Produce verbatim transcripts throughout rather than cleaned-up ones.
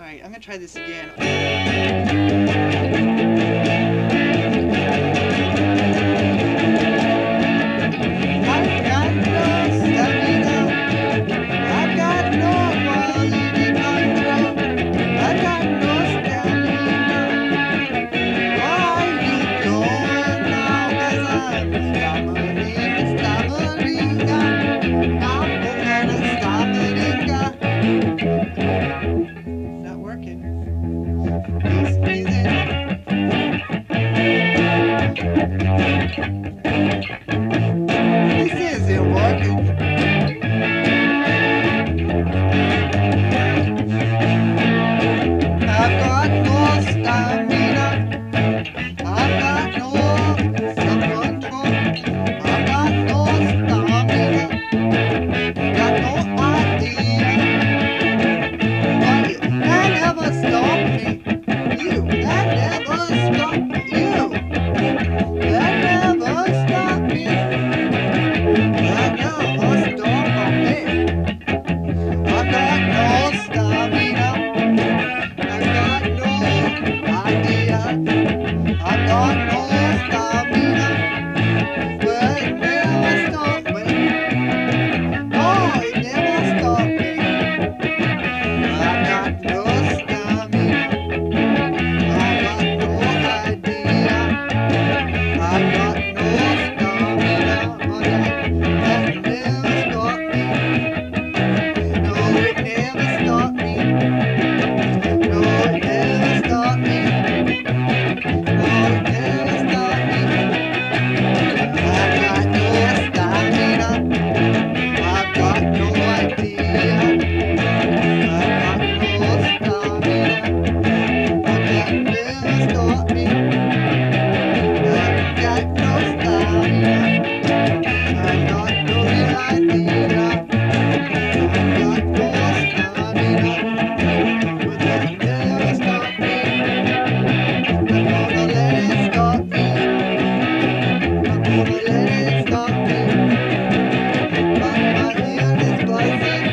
Alright, I'm gonna try this again. I've got no stamina. I've got no quality control. I've got no stamina. Why you going now? 'Cause I'm stammering, stammering. I'm gonna stammering. It's not working. This isn't. This isn't working. I've got no stamina. I've got no self-control. I've got no stamina. Got no idea. Why that never stopped me. You, that never stopped you. That never stopped me. That never stopped me. I've got no stamina. I've got no idea. I've got no stamina. But it never stopped me. No, it never stopped me. I've got no stamina. I've got no idea. I've got no stamina. But that never stopped me. No, it never stopped me. No, it never stopped me. No, it never stopped me. I've got no stamina. I've got no idea. I've got no stamina. But that never stopped me. I've got no stamina. I've got no idea. I've got no stamina. But that never stopped me. I'm gonna let it stop me. I'm gonna let it stop me. But my hand is buzzing.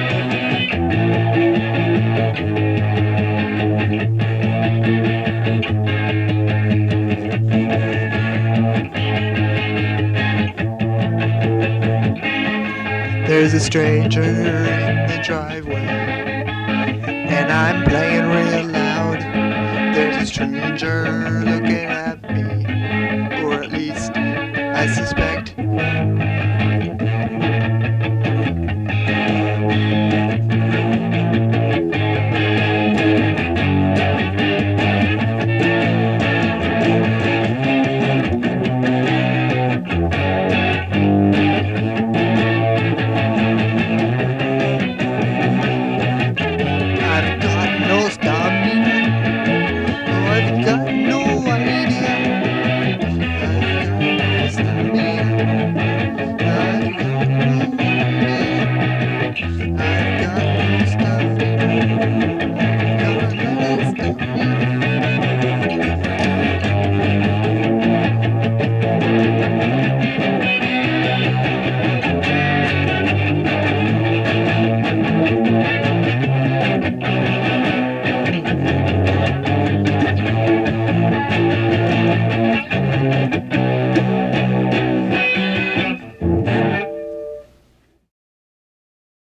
There's a stranger in the driveway, and I'm playing real loud. There's a stranger